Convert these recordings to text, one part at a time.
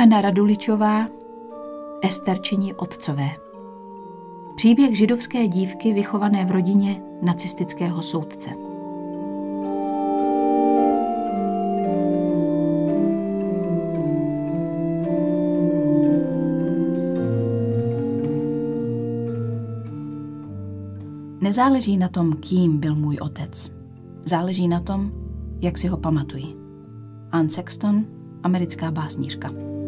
Johana Raduličová, Esterčini otcové. Příběh židovské dívky vychované v rodině nacistického soudce. Nezáleží na tom, kým byl můj otec. Záleží na tom, jak si ho pamatuji. Anne Sexton, americká básnířka.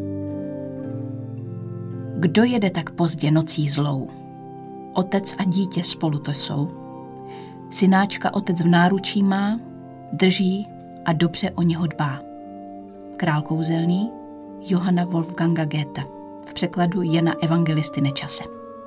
Kdo jede tak pozdě nocí zlou? Otec a dítě spolu to jsou. Synáčka otec v náručí má, drží a dobře o něho dbá. Král kouzelný, Johanna Wolfganga Goethe, v překladu Jana Evangelisty Nečase.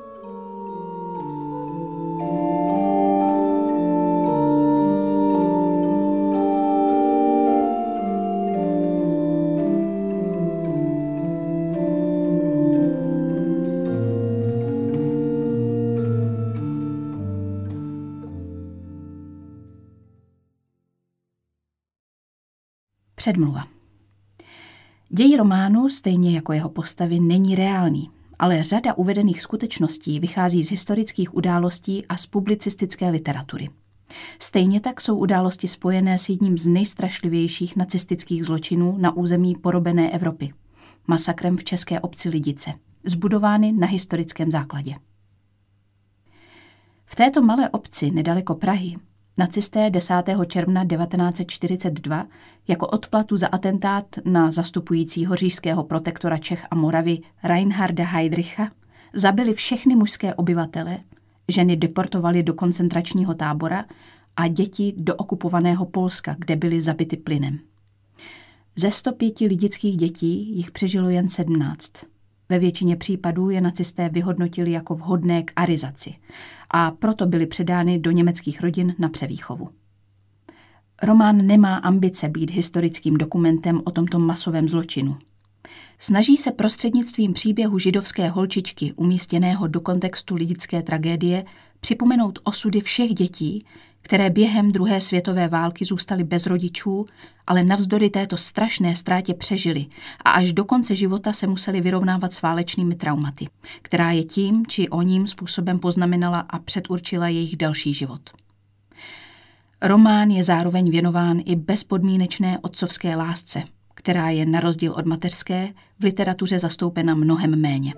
Předmluva. Děj románu, stejně jako jeho postavy, není reálný, ale řada uvedených skutečností vychází z historických událostí a z publicistické literatury. Stejně tak jsou události spojené s jedním z nejstrašlivějších nacistických zločinů na území porobené Evropy, masakrem v české obci Lidice, zbudovány na historickém základě. V této malé obci nedaleko Prahy nacisté 10. června 1942 jako odplatu za atentát na zastupujícího říšského protektora Čech a Moravy Reinharda Heydricha zabili všechny mužské obyvatele, ženy deportovali do koncentračního tábora a děti do okupovaného Polska, kde byly zabity plynem. Ze 105 lidických dětí jich přežilo jen 17. Ve většině případů je nacisté vyhodnotili jako vhodné k arizaci a proto byly předány do německých rodin na převýchovu. Román nemá ambice být historickým dokumentem o tomto masovém zločinu. Snaží se prostřednictvím příběhu židovské holčičky umístěného do kontextu lidické tragédie připomenout osudy všech dětí, které během druhé světové války zůstaly bez rodičů, ale navzdory této strašné ztrátě přežili a až do konce života se museli vyrovnávat s válečnými traumaty, která je tím či oním způsobem poznamenala a předurčila jejich další život. Román je zároveň věnován i bezpodmínečné otcovské lásce, která je na rozdíl od mateřské v literatuře zastoupena mnohem méně.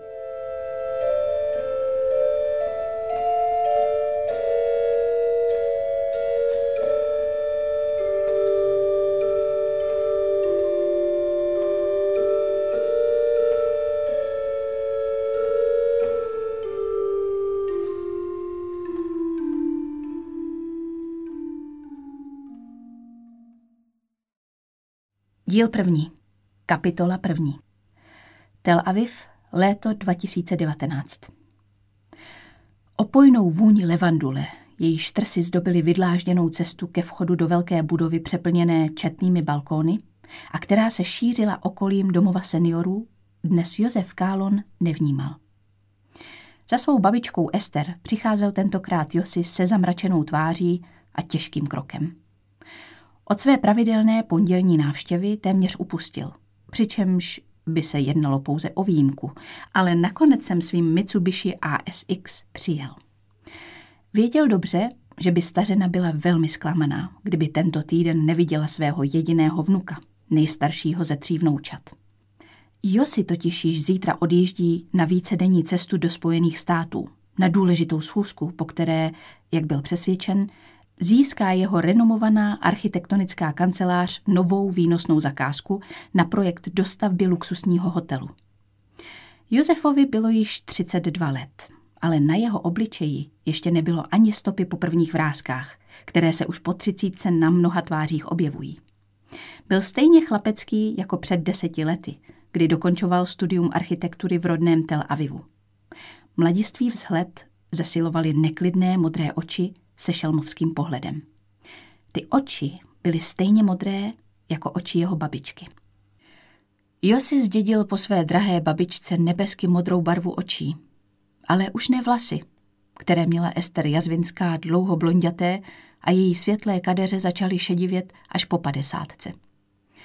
Díl 1. Kapitola 1. Tel Aviv, léto 2019. Opojnou vůni levandule, jejíž trsy zdobily vydlážděnou cestu ke vchodu do velké budovy přeplněné četnými balkóny a která se šířila okolím domova seniorů, dnes Josef Kálon nevnímal. Za svou babičkou Ester přicházel tentokrát Josi se zamračenou tváří a těžkým krokem. Od své pravidelné pondělní návštěvy téměř upustil, přičemž by se jednalo pouze o výjimku, ale nakonec jsem svým Mitsubishi ASX přijel. Věděl dobře, že by stařena byla velmi zklamaná, kdyby tento týden neviděla svého jediného vnuka, nejstaršího ze 3 vnoučat. Josi totiž již zítra odjíždí na vícedenní cestu do Spojených států, na důležitou schůzku, po které, jak byl přesvědčen, získá jeho renomovaná architektonická kancelář novou výnosnou zakázku na projekt dostavby luxusního hotelu. Josefovi bylo již 32 let, ale na jeho obličeji ještě nebylo ani stopy po prvních vráskách, které se už po 30 na mnoha tvářích objevují. Byl stejně chlapecký jako před 10 lety, kdy dokončoval studium architektury v rodném Tel Avivu. Mladistvý vzhled zesilovaly neklidné modré oči se šelmovským pohledem. Ty oči byly stejně modré jako oči jeho babičky. Josi zdědil po své drahé babičce nebesky modrou barvu očí, ale už ne vlasy, které měla Ester Jazvinská dlouho blonďaté a její světlé kadeře začaly šedivět až po 50.